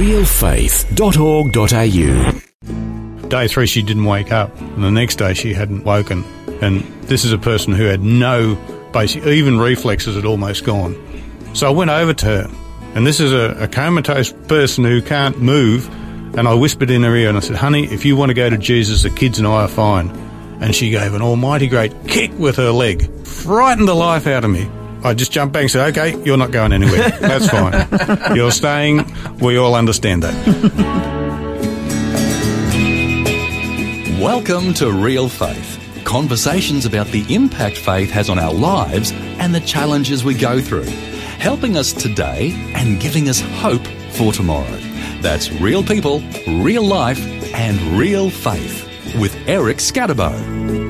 realfaith.org.au. Day 3, she didn't wake up, and the next day she hadn't woken. And this is a person who had no basic, even reflexes had almost gone. So I went over to her, and this is a comatose person who can't move, and I whispered in her ear and I said, "Honey, if you want to go to Jesus, the kids and I are fine." And she gave an almighty great kick with her leg, frightened the life out of me. I just jumped back and said, "Okay, you're not going anywhere. That's fine. You're staying. We all understand that." Welcome to Real Faith. Conversations about the impact faith has on our lives and the challenges we go through. Helping us today and giving us hope for tomorrow. That's real people, real life and real faith with Eric Scatterbo.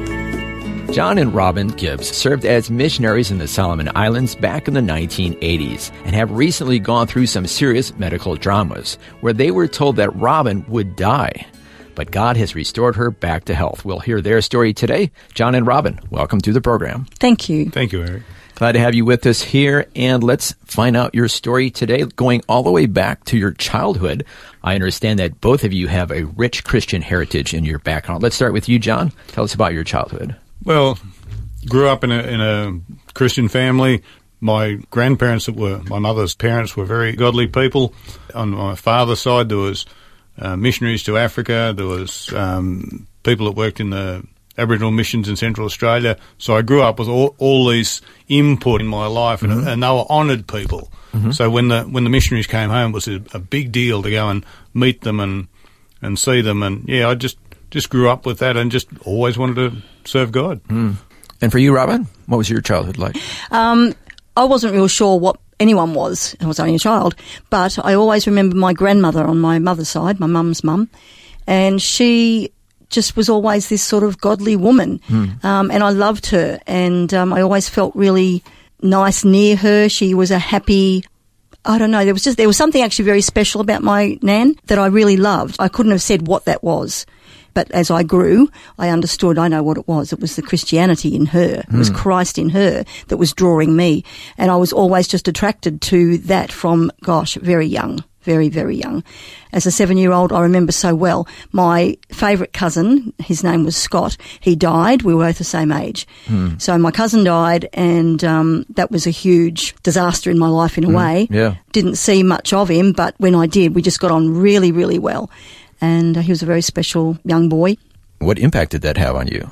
John and Robin Gibbs served as missionaries in the Solomon Islands back in the 1980s and have recently gone through some serious medical dramas where they were told that Robin would die. But God has restored her back to health. We'll hear their story today. John and Robin, welcome to the program. Thank you. Thank you, Eric. Glad to have you with us here, and let's find out your story today, going all the way back to your childhood. I understand that both of you have a rich Christian heritage in your background. Let's start with you, John. Tell us about your childhood. Well, grew up in a Christian family. My grandparents, that were my mother's parents, were very godly people. On my father's side, there was missionaries to Africa. There was people that worked in the Aboriginal missions in Central Australia. So I grew up with all these input in my life, and they were honoured people. Mm-hmm. So when the missionaries came home, it was a big deal to go and meet them and see them. And yeah, I just grew up with that and just always wanted to serve God. Mm. And for you, Robin, what was your childhood like? I wasn't real sure what anyone was. I was only a child. But I always remember my grandmother on my mother's side, my mum's mum, and she just was always this sort of godly woman. And I loved her, and I always felt really nice near her. She was a happy, I don't know, there was something actually very special about my nan that I really loved. I couldn't have said what that was. But as I grew, I understood, I know what it was. It was the Christianity in her. It was Christ in her that was drawing me. And I was always just attracted to that from, very young. Very, very young. As a 7-year-old, I remember so well, my favourite cousin, his name was Scott, he died. We were both the same age. So my cousin died, and that was a huge disaster in my life in a way. Yeah. Didn't see much of him, but when I did, we just got on really, really well. And he was a very special young boy. What impact did that have on you?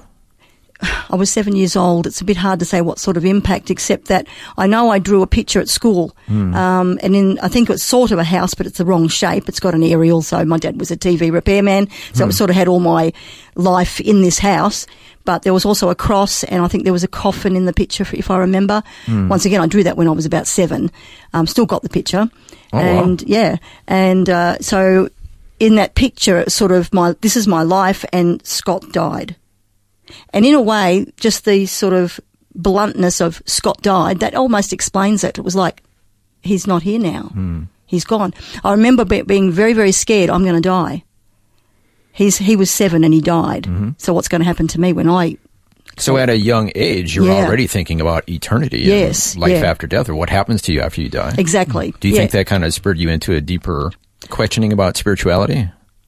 I was 7 years old. It's a bit hard to say what sort of impact, except that I know I drew a picture at school. And I think it's sort of a house, but it's the wrong shape. It's got an aerial, so my dad was a TV repairman. So it sort of had all my life in this house. But there was also a cross, and I think there was a coffin in the picture, if I remember. Once again, I drew that when I was about 7. Still got the picture. Oh, and wow. yeah. And so in that picture, it's sort of this is my life, and Scott died. And in a way, just the sort of bluntness of Scott died, that almost explains it. It was like, he's not here now. He's gone. I remember being very, very scared, I'm going to die. He was 7 and he died. So what's going to happen to me when I... So at a young age, you're already thinking about eternity and life after death, or what happens to you after you die. Exactly. Do you think that kind of spurred you into a deeper questioning about spirituality?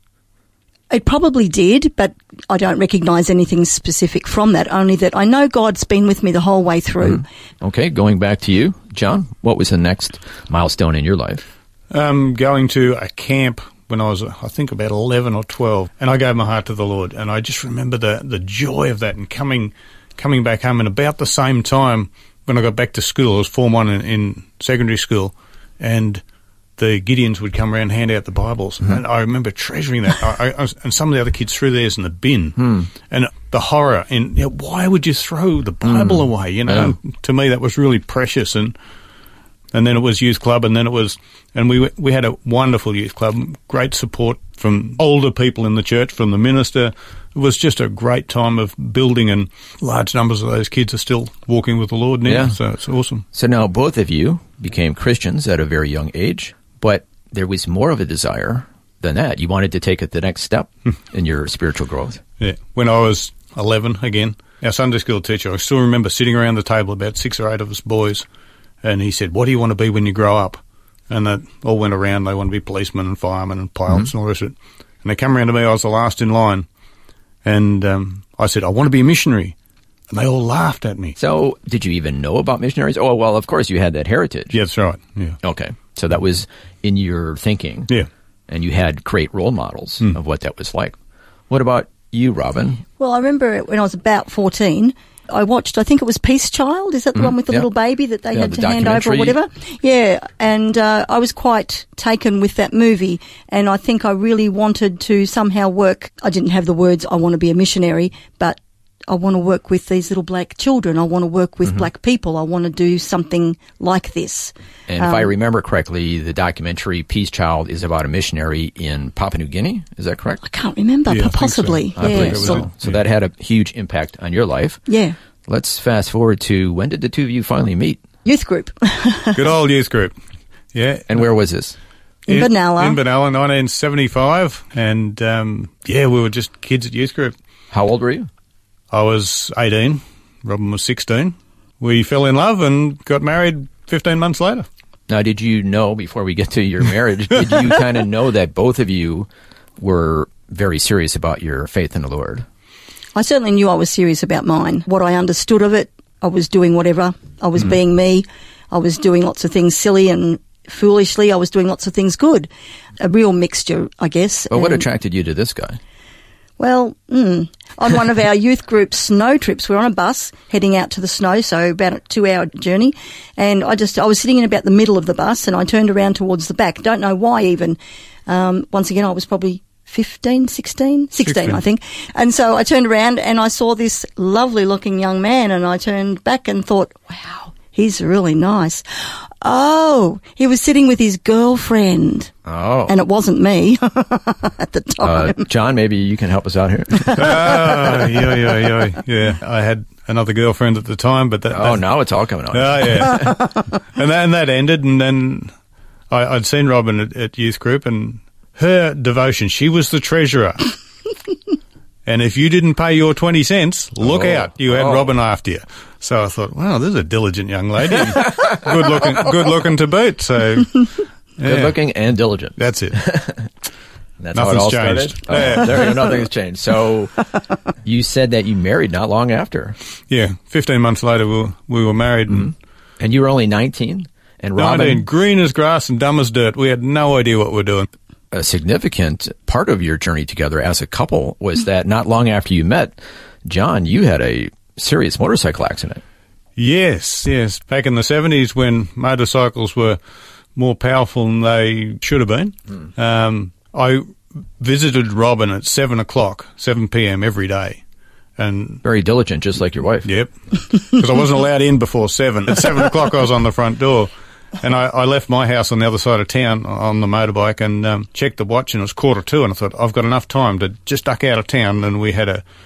It probably did, but I don't recognise anything specific from that, only that I know God's been with me the whole way through. Okay, going back to you, John, what was the next milestone in your life? Going to a camp when I was, I think, about 11 or 12, and I gave my heart to the Lord, and I just remember the joy of that and coming back home. And about the same time, when I got back to school, I was Form 1 in secondary school, and the Gideons would come around and hand out the Bibles. And I remember treasuring that. And some of the other kids threw theirs in the bin. And the horror in, why would you throw the Bible away? To me that was really precious. And then it was youth club, and then it was, and we had a wonderful youth club, great support from older people in the church, from the minister. It was just a great time of building, and large numbers of those kids are still walking with the Lord now, so it's awesome. So now both of you became Christians at a very young age. But there was more of a desire than that. You wanted to take it the next step in your spiritual growth. Yeah. When I was 11, again, our Sunday school teacher, I still remember sitting around the table, about 6 or 8 of us boys, and he said, "What do you want to be when you grow up?" and that all went around. They wanted to be policemen and firemen and pilots and all the rest of it. And they come around to me. I was the last in line. And I said, I want to be a missionary. And they all laughed at me. So did you even know about missionaries? Oh, well, of course you had that heritage. Yeah, that's right. Yeah. Okay. So that was in your thinking. Yeah. And you had great role models of what that was like. What about you, Robin? Well, I remember when I was about 14, I watched, I think it was Peace Child. Is that the one with the little baby that they had the to hand over or whatever? Yeah. And I was quite taken with that movie. And I think I really wanted to somehow work. I didn't have the words, I want to be a missionary, but I want to work with these little black children. I want to work with black people. I want to do something like this. And if I remember correctly, the documentary Peace Child is about a missionary in Papua New Guinea. Is that correct? I can't remember, Yeah, I but think so. possibly. I Yeah. believe so. So that had a huge impact on your life. Yeah. Let's fast forward to when did the two of you finally meet? Youth group. Good old youth group. Yeah. And where was this? In Benalla. In Benalla, 1975. And, we were just kids at youth group. How old were you? I was 18. Robin was 16. We fell in love and got married 15 months later. Now, did you know, before we get to your marriage, did you kind of know that both of you were very serious about your faith in the Lord? I certainly knew I was serious about mine. What I understood of it, I was doing whatever. I was being me. I was doing lots of things silly and foolishly. I was doing lots of things good. A real mixture, I guess. Well, what And- attracted you to this guy? Well, on one of our youth group snow trips, we were on a bus heading out to the snow, so about a 2-hour journey. And I was sitting in about the middle of the bus and I turned around towards the back. Don't know why even. Once again, I was probably 16, I think. And so I turned around and I saw this lovely looking young man and I turned back and thought, wow, he's really nice. Oh, he was sitting with his girlfriend. Oh. And it wasn't me at the time. John, maybe you can help us out here. Yeah, I had another girlfriend at the time, but Now it's all coming out. yeah. and that ended, and then I'd seen Robin at youth group, and her devotion, she was the treasurer. And if you didn't pay your 20 cents, look out, you had Robin after you. So I thought, wow, this is a diligent young lady. good looking to boot. So Good looking and diligent. That's it. That's how it all changed. started. There you go, nothing's changed. So you said that you married not long after. Yeah, 15 months later we were married. And And you were only 19? And Robin, 19, green as grass and dumb as dirt. We had no idea what we were doing. a significant part of your journey together as a couple was that not long after you met, John, you had a serious motorcycle accident. Yes. Back in the 70s when motorcycles were more powerful than they should have been, I visited Robin at 7 p.m. every day. And Very diligent, just like your wife. yep, because I wasn't allowed in before 7. At 7 o'clock I was on the front door. And I left my house on the other side of town on the motorbike and checked the watch, and it was 1:45, and I thought, I've got enough time to just duck out of town. And we had a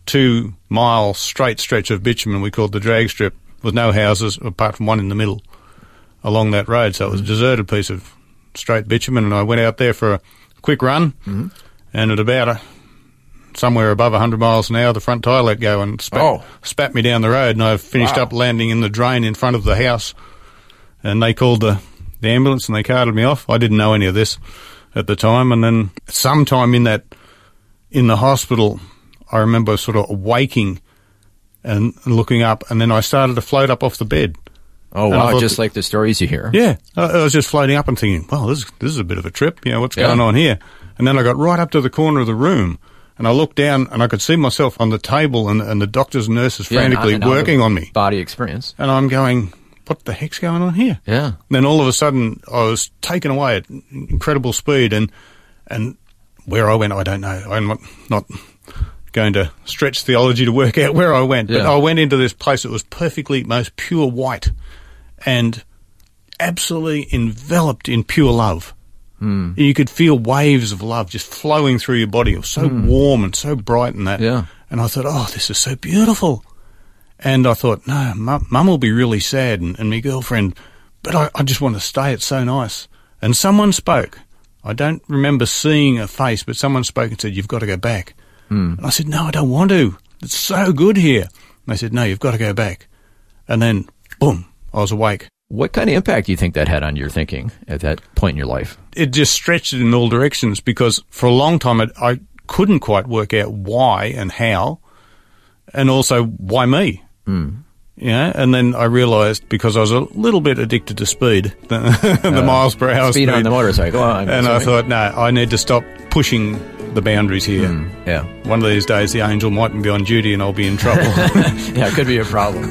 2-mile straight stretch of bitumen we called the drag strip with no houses apart from one in the middle along that road. So it was a deserted piece of straight bitumen, and I went out there for a quick run, and at about somewhere above 100 miles an hour, the front tyre let go and spat me down the road, and I finished up landing in the drain in front of the house. And they called the ambulance and they carted me off. I didn't know any of this at the time. And then sometime in the hospital, I remember sort of waking and looking up, and then I started to float up off the bed. Oh, And I wow, thought, just like the stories you hear. yeah, I was just floating up and thinking, well, this is a bit of a trip. What's going on here? And then I got right up to the corner of the room, and I looked down, and I could see myself on the table, and the doctors and nurses frantically an working on me. Body experience. And I'm going, what the heck's going on here? Yeah. Then all of a sudden, I was taken away at incredible speed, and where I went, I don't know. I'm not going to stretch theology to work out where I went, but I went into this place that was perfectly, most pure white, and absolutely enveloped in pure love. You could feel waves of love just flowing through your body. It was so warm and so bright and that. Yeah. And I thought, oh, this is so beautiful. And I thought, no, Mum will be really sad and my girlfriend, but I just want to stay. It's so nice. And someone spoke. I don't remember seeing a face, but someone spoke and said, you've got to go back. And I said, no, I don't want to. It's so good here. And they said, no, you've got to go back. And then, boom, I was awake. What kind of impact do you think that had on your thinking at that point in your life? It just stretched it in all directions, because for a long time I couldn't quite work out why and how, and also why me. Yeah, and then I realised, because I was a little bit addicted to speed, the miles per hour speed on the motorcycle. And I thought, no, I need to stop pushing the boundaries here. Yeah. One of these days the angel mightn't be on duty and I'll be in trouble. Yeah, it could be a problem.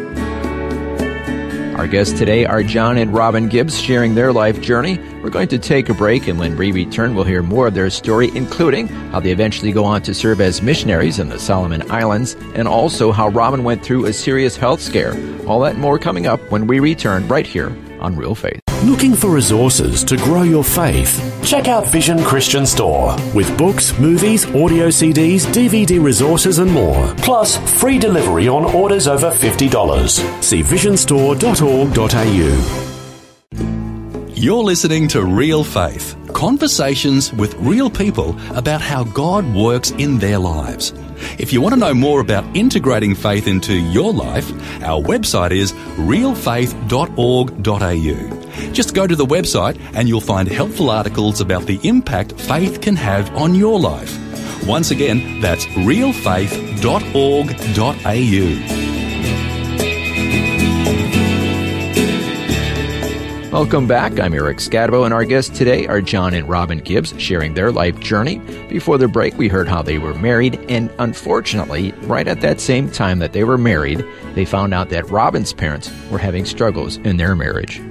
Our guests today are John and Robin Gibbs, sharing their life journey. We're going to take a break, and when we return, we'll hear more of their story, including how they eventually go on to serve as missionaries in the Solomon Islands, and also how Robin went through a serious health scare. All that and more coming up when we return right here on Real Faith. Looking for resources to grow your faith? Check out Vision Christian Store with books, movies, audio CDs, DVD resources and more. Plus, free delivery on orders over $50. See visionstore.org.au. You're listening to Real Faith, conversations with real people about how God works in their lives. If you want to know more about integrating faith into your life, our website is realfaith.org.au. Just go to the website and you'll find helpful articles about the impact faith can have on your life. Once again, that's realfaith.org.au. Welcome back. I'm Eric Scadabo, and our guests today are John and Robin Gibbs, sharing their life journey. Before the break, we heard how they were married, and unfortunately, right at that same time that they were married, they found out that Robin's parents were having struggles in their marriage.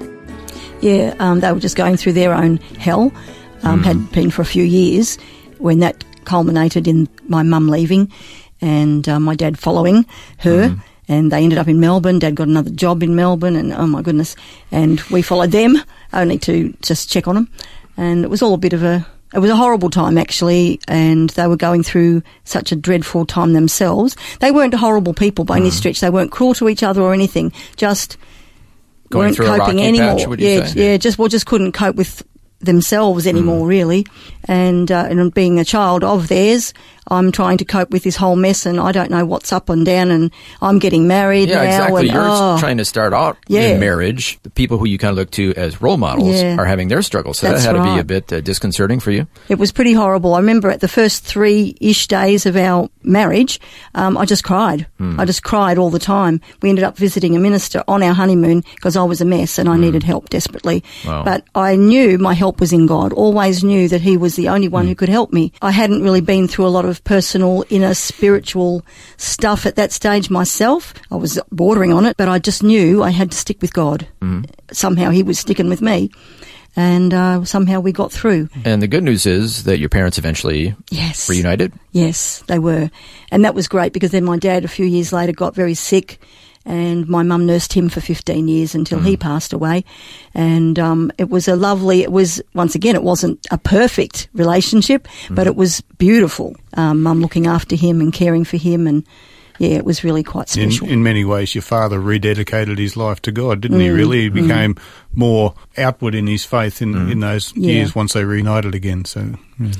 Yeah, they were just going through their own hell, had been for a few years, when that culminated in my mum leaving and my dad following her. And they ended up in Melbourne. Dad got another job in Melbourne, and oh my goodness. And we followed them only to just check on them. And it was all it was a horrible time actually, and they were going through such a dreadful time themselves. They weren't horrible people by any stretch. They weren't cruel to each other or anything. Just Going weren't through a coping rocky anymore. patch, would you say? Just couldn't cope with themselves anymore, really. And being a child of theirs, I'm trying to cope with this whole mess, and I don't know what's up and down, and I'm getting married now. Yeah, exactly. And, You're trying to start out in marriage. The people who you kind of look to as role models are having their struggles. So That's that had to be right. a bit disconcerting for you. It was pretty horrible. I remember at the first 3-ish days of our marriage, I just cried. I just cried all the time. We ended up visiting a minister on our honeymoon because I was a mess and I needed help desperately. Wow. But I knew my help was in God. Always knew that He was the only one who could help me. I hadn't really been through a lot of personal, inner, spiritual stuff at that stage myself. I was bordering on it, but I just knew I had to stick with God. Somehow He was sticking with me. And somehow we got through. And the good news is that your parents eventually reunited? Yes, they were. And that was great because then my dad, a few years later, got very sick, and my mum nursed him for 15 years until he passed away. And it was once again, it wasn't a perfect relationship, but it was beautiful. Mum looking after him and caring for him, and yeah, it was really quite special. In many ways, your father rededicated his life to God, didn't he, really? He became more outward in his faith in those years once they reunited again. So,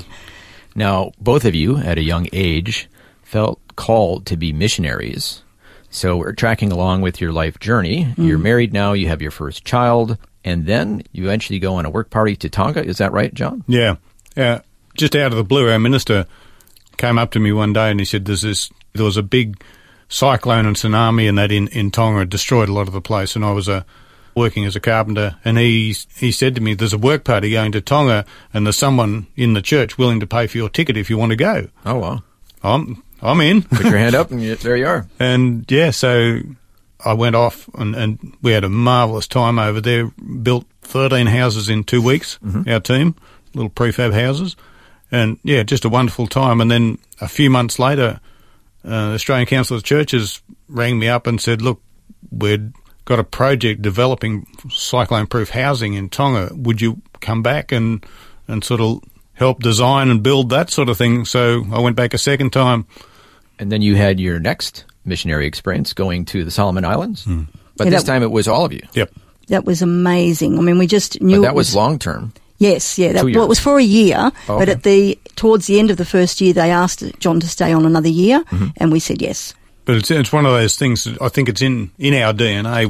Now, both of you, at a young age, felt called to be missionaries. So we're tracking along with your life journey. You're married now, you have your first child, and then you eventually go on a work party to Tonga. Is that right, John? Yeah. Just out of the blue, our minister came up to me one day and he said there was a big cyclone and tsunami and that in Tonga. It destroyed a lot of the place, and I was working as a carpenter, and he said to me, there's a work party going to Tonga and there's someone in the church willing to pay for your ticket if you want to go. Oh, wow. I'm in. Put your hand up and there you are. And yeah, so I went off and we had a marvellous time over there, built 13 houses in 2 weeks, our team, little prefab houses. And yeah, just a wonderful time. And then a few months later, the Australian Council of Churches rang me up and said, look, we'd got a project developing cyclone-proof housing in Tonga. Would you come back and sort of help design and build that sort of thing? So I went back a second time. And then you had your next missionary experience going to the Solomon Islands. But this time it was all of you. Yep. That was amazing. I mean, we just knew But that was long-term. Yes, yeah. Well, it was for a year, Oh, but okay. towards the end of the first year, they asked John to stay on another year, and we said yes. But it's one of those things that I think it's in our DNA.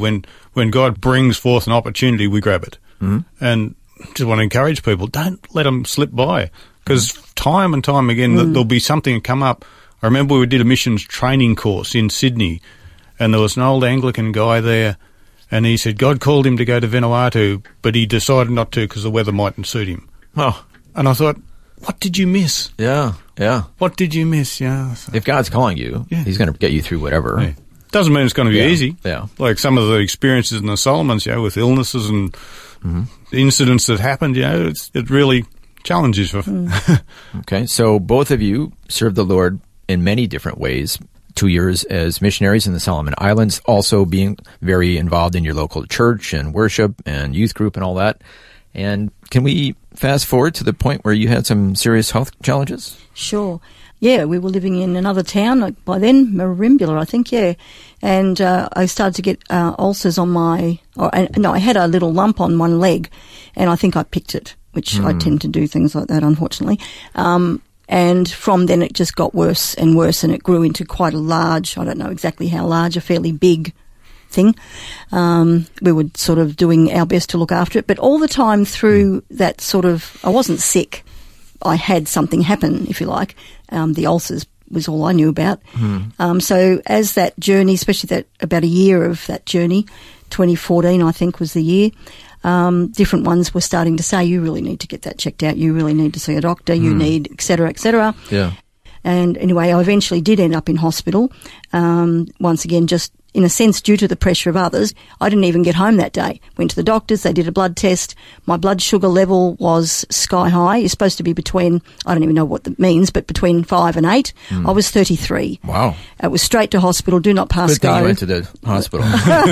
when God brings forth an opportunity, we grab it. And just want to encourage people, don't let them slip by, because time and time again there'll be something that come up. I remember we did a missions training course in Sydney, and there was an old Anglican guy there, and he said God called him to go to Vanuatu, but he decided not to because the weather mightn't suit him. Oh. And I thought, what did you miss? Yeah. What did you miss? Yeah. So, If God's calling you, he's going to get you through whatever. yeah. Doesn't mean it's going to be easy. Yeah. Like some of the experiences in the Solomons, with illnesses and incidents that happened, it really challenges you. Okay, so both of you served the Lord in many different ways. 2 years as missionaries in the Solomon Islands, also being very involved in your local church and worship and youth group and all that. And can we fast forward to the point where you had some serious health challenges? Sure. Yeah, we were living in another town by then, Merimbula, I think, And I started to get ulcers on I had a little lump on one leg, and I think I picked it, which I tend to do things like that, unfortunately. And from then it just got worse and worse, and it grew into quite a large, I don't know exactly how large, a fairly big thing. We were sort of doing our best to look after it, but all the time through that sort of, I wasn't sick. I had something happen, if you like. The ulcers was all I knew about. So as that journey, especially about a year of that journey, 2014 I think was the year, different ones were starting to say, you really need to get that checked out, you really need to see a doctor, you need, et cetera, et cetera. Yeah. And anyway, I eventually did end up in hospital, once again, just in a sense due to the pressure of others. I didn't even get home that day. Went to the doctors, they did a blood test. My blood sugar level was sky high. It's supposed to be between, I don't even know what that means, but between 5 and 8. I was 33. Wow. It was straight to hospital, do not pass Good thing go. you went to the hospital.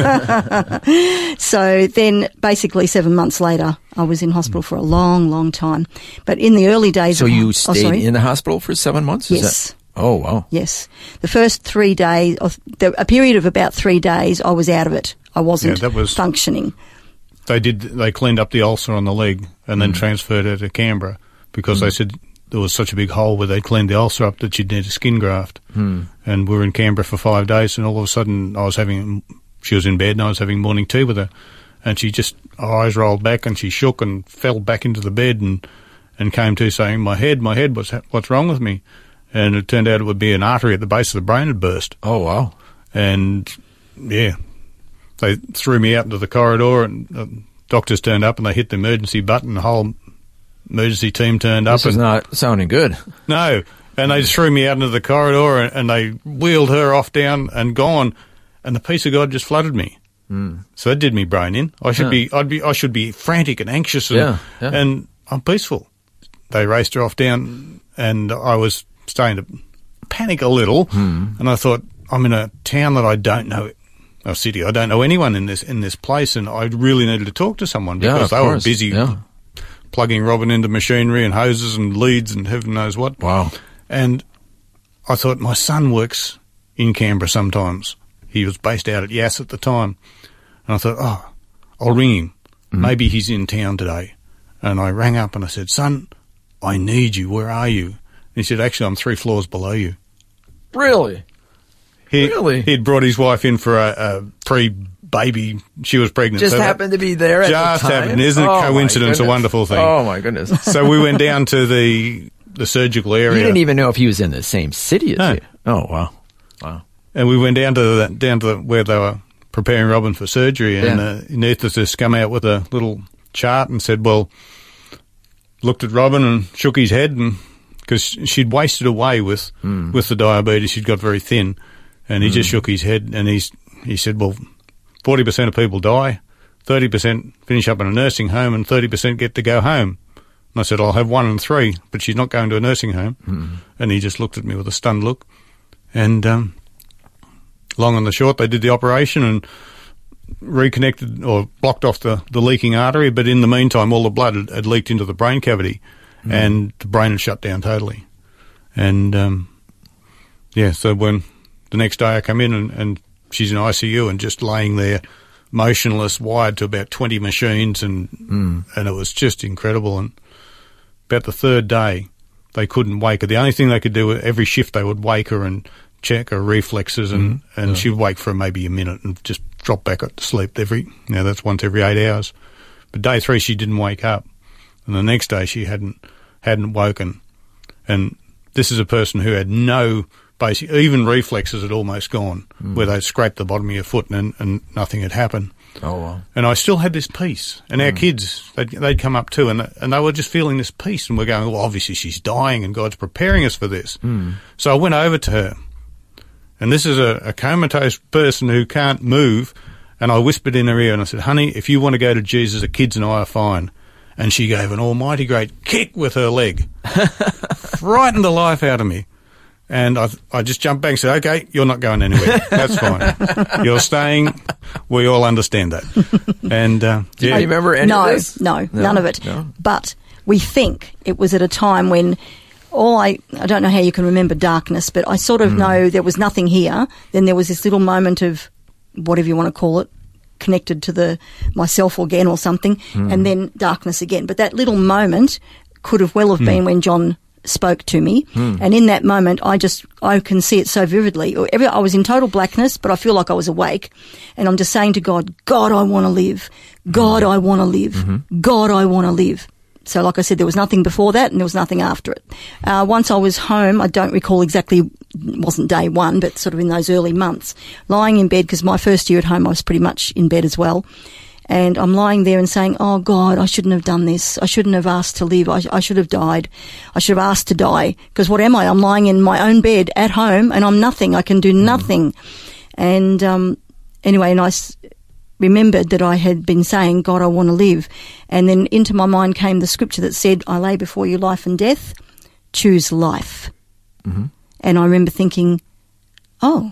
So then basically 7 months later, I was in hospital for a long, long time. But in the early days... So you stayed in the hospital for 7 months? Yes. Oh, wow. Yes. The first 3 days, a period of about 3 days, I was out of it. I wasn't functioning. They cleaned up the ulcer on the leg and then transferred her to Canberra because they said there was such a big hole where they cleaned the ulcer up that she'd need a skin graft. And we were in Canberra for 5 days, and all of a sudden she was in bed and I was having morning tea with her, and she just, her eyes rolled back and she shook and fell back into the bed and came to saying, my head, what's wrong with me? And it turned out it would be an artery at the base of the brain had burst. Oh, wow. And, they threw me out into the corridor, and doctors turned up and they hit the emergency button. The whole emergency team turned up. This is not sounding good. No. And they just threw me out into the corridor and they wheeled her off down and gone. And the peace of God just flooded me. So that did me brain in. I should be frantic and anxious and I'm peaceful. They raced her off down and I was starting to panic a little, and I thought, I'm in a town that I don't know, a city, I don't know anyone in this place, and I really needed to talk to someone because they were busy plugging Robin into machinery and hoses and leads and heaven knows what. Wow. And I thought, my son works in Canberra sometimes. He was based out at Yass at the time. And I thought, I'll ring him. Maybe he's in town today. And I rang up and I said, son, I need you. Where are you? He said, actually, I'm 3 floors below you. Really? He'd brought his wife in for a pre-baby. She was pregnant. Just happened to be there at the time? Just happened. Isn't coincidence a wonderful thing? Oh, my goodness. So we went down to the surgical area. You didn't even know if he was in the same city as you. Oh, wow. Wow. And we went down to where they were preparing Robin for surgery, and the anaesthetist come out with a little chart and said, well, looked at Robin and shook his head, and because she'd wasted away with the diabetes, she'd got very thin, and he just shook his head, and he said, well, 40% of people die, 30% finish up in a nursing home, and 30% get to go home. And I said, I'll have 1 in 3, but she's not going to a nursing home. And he just looked at me with a stunned look. And long and the short, they did the operation and reconnected or blocked off the leaking artery, but in the meantime all the blood had leaked into the brain cavity and the brain had shut down totally. And so when the next day I come in and she's in ICU and just laying there motionless, wired to about 20 machines, and it was just incredible. And about the 3rd day they couldn't wake her. The only thing they could do, every shift they would wake her and check her reflexes, and she'd wake for maybe a minute and just drop back to sleep that's once every 8 hours. But day 3, she didn't wake up. And the next day she hadn't woken. And this is a person who had no basic, even reflexes had almost gone, where they'd scraped the bottom of your foot and nothing had happened. Oh, wow. And I still had this peace. And our kids, they'd come up too, and they were just feeling this peace. And we're going, well, obviously she's dying and God's preparing us for this. So I went over to her. And this is a comatose person who can't move. And I whispered in her ear and I said, honey, if you want to go to Jesus, the kids and I are fine. And she gave an almighty great kick with her leg. Frightened the life out of me. And I just jumped back and said, okay, you're not going anywhere. That's fine. You're staying. We all understand that. And Do you remember any of this? No, none of it. No. But we think it was at a time when I don't know how you can remember darkness, but I sort of know there was nothing here. Then there was this little moment of whatever you want to call it, connected to myself again or something, and then darkness again. But that little moment could have well have been when John spoke to me, and in that moment I can see it so vividly. I was in total blackness, but I feel like I was awake, and I'm just saying to God, I want to live. God, I want to live. God, I want to live. So like I said, there was nothing before that and there was nothing after it. Once I was home, I don't recall exactly, it wasn't day 1, but sort of in those early months, lying in bed, because my first year at home I was pretty much in bed as well. And I'm lying there and saying, oh, God, I shouldn't have done this. I shouldn't have asked to live. I should have died. I should have asked to die. Because what am I? I'm lying in my own bed at home and I'm nothing. I can do nothing. And anyway, and I remembered that I had been saying, God, I want to live. And then into my mind came the scripture that said, I lay before you life and death. Choose life. And I remember thinking, oh,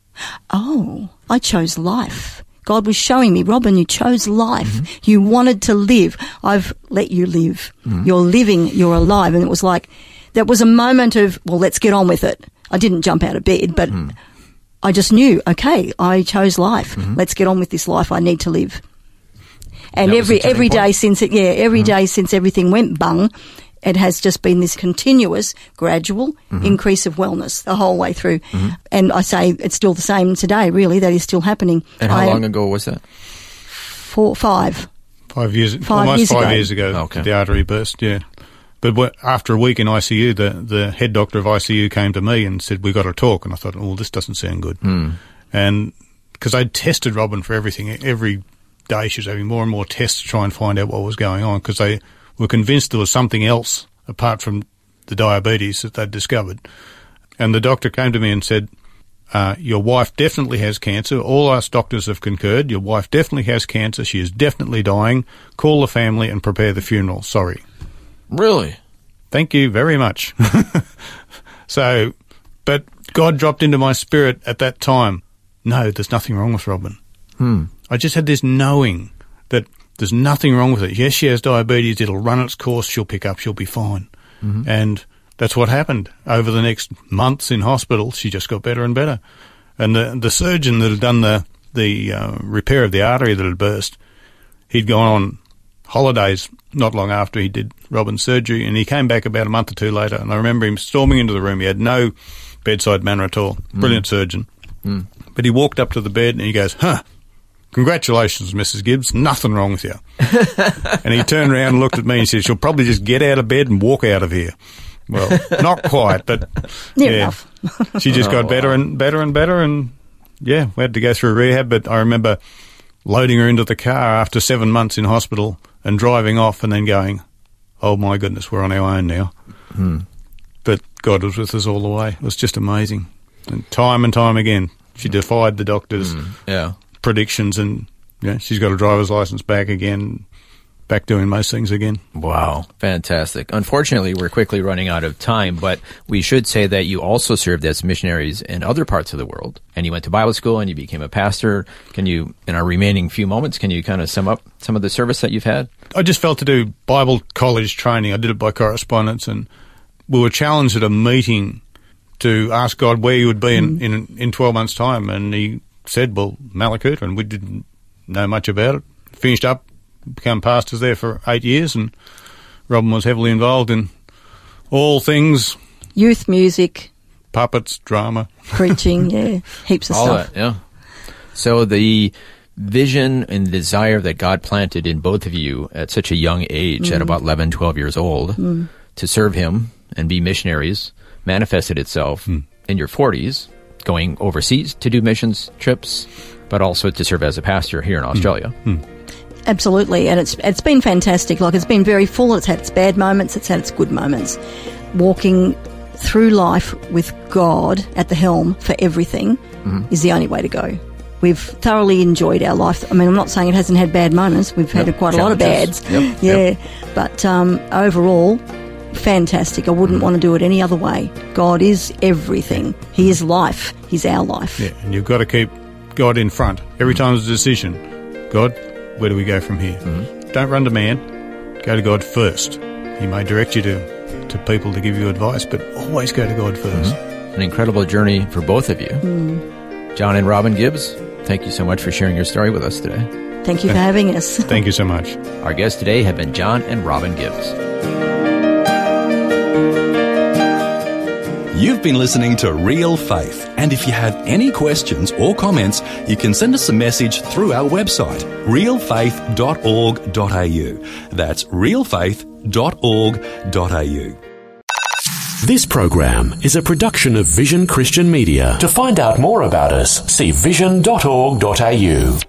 I chose life. God was showing me, Robin, you chose life. You wanted to live. I've let you live. You're living, you're alive. And it was like, that was a moment of, well, let's get on with it. I didn't jump out of bed, but I just knew, okay, I chose life. Let's get on with this life I need to live. And every day since day since everything went bung, it has just been this continuous, gradual increase of wellness the whole way through. And I say it's still the same today, really. That is still happening. And how long ago was that? 5 years, almost 5 years ago, the artery burst, yeah. But after a week in ICU, the head doctor of ICU came to me and said, we've got to talk. And I thought, oh, this doesn't sound good. And because I'd tested Robin for everything, every day she was having more and more tests to try and find out what was going on, because they were convinced there was something else apart from the diabetes that they'd discovered. And the doctor came to me and said, your wife definitely has cancer. All us doctors have concurred. Your wife definitely has cancer. She is definitely dying. Call the family and prepare the funeral. Sorry. Really? Thank you very much. So, but God dropped into my spirit at that time, no, there's nothing wrong with Robin. I just had this knowing that there's nothing wrong with it. Yes, she has diabetes. It'll run its course. She'll pick up. She'll be fine. And that's what happened. Over the next months in hospital, she just got better and better. And the surgeon that had done the repair of the artery that had burst, he'd gone on holidays not long after he did Robin's surgery, and he came back about a month or two later, and I remember him storming into the room. He had no bedside manner at all. Brilliant surgeon. But he walked up to the bed and he goes, congratulations, Mrs. Gibbs, nothing wrong with you. And he turned around and looked at me and said, she'll probably just get out of bed and walk out of here. Well, not quite, but near enough. She just got better and better and better, and yeah, we had to go through rehab. But I remember loading her into the car after 7 months in hospital and driving off and then going, oh my goodness, we're on our own now. But God was with us all the way. It was just amazing. And time again, she defied the doctors' predictions, and she's got a driver's license back again, back doing most things again. Wow. Fantastic. Unfortunately, we're quickly running out of time, but we should say that you also served as missionaries in other parts of the world, and you went to Bible school and you became a pastor. Can you, in our remaining few moments, can you kind of sum up some of the service that you've had? I just felt to do Bible college training. I did it by correspondence, and we were challenged at a meeting to ask God where he would be in 12 months' time, and he said, well, Malakuta, and we didn't know much about it. Finished up, became pastors there for 8 years, and Robin was heavily involved in all things. Youth music. Puppets, drama. Preaching, heaps of all stuff. That, So the vision and desire that God planted in both of you at such a young age, at about 11, 12 years old, to serve Him and be missionaries, manifested itself in your 40s, going overseas to do missions trips, but also to serve as a pastor here in Australia. Absolutely, and it's been fantastic. Like, it's been very full. It's had its bad moments. It's had its good moments. Walking through life with God at the helm for everything is the only way to go. We've thoroughly enjoyed our life. I mean, I'm not saying it hasn't had bad moments. We've had quite a lot of bads. But overall, fantastic. I wouldn't want to do it any other way. God is everything. He is life. He's our life. Yeah, and you've got to keep God in front. Every time there's a decision, God, where do we go from here? Don't run to man. Go to God first. He may direct you to people to give you advice, but always go to God first. An incredible journey for both of you. John and Robin Gibbs, thank you so much for sharing your story with us today. Thank you for having us. Thank you so much. Our guests today have been John and Robin Gibbs. You've been listening to Real Faith, and if you have any questions or comments, you can send us a message through our website, realfaith.org.au. That's realfaith.org.au. This program is a production of Vision Christian Media. To find out more about us, see vision.org.au.